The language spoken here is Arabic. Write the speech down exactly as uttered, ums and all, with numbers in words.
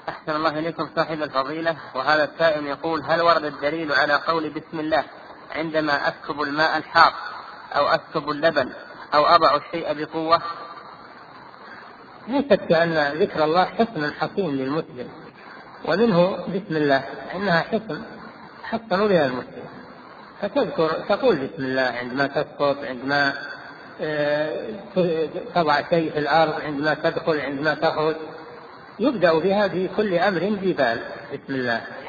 أحسن الله إليكم صاحب الفضيلة. وهذا السائل يقول: هل ورد الدليل على قول بسم الله عندما أسكب الماء الحار أو أسكب اللبن أو أضع الشيء بقوة؟ لا شك أن ذكر الله حصن حصين للمسلم، ومنه بسم الله إنها حصن حصن بها المسلم، فتذكر تقول بسم الله عندما تسقط، عندما تضع شيء في الأرض، عندما تدخل، عندما تخرج، يبدأ بها في كل أمر ذي بال بسم الله.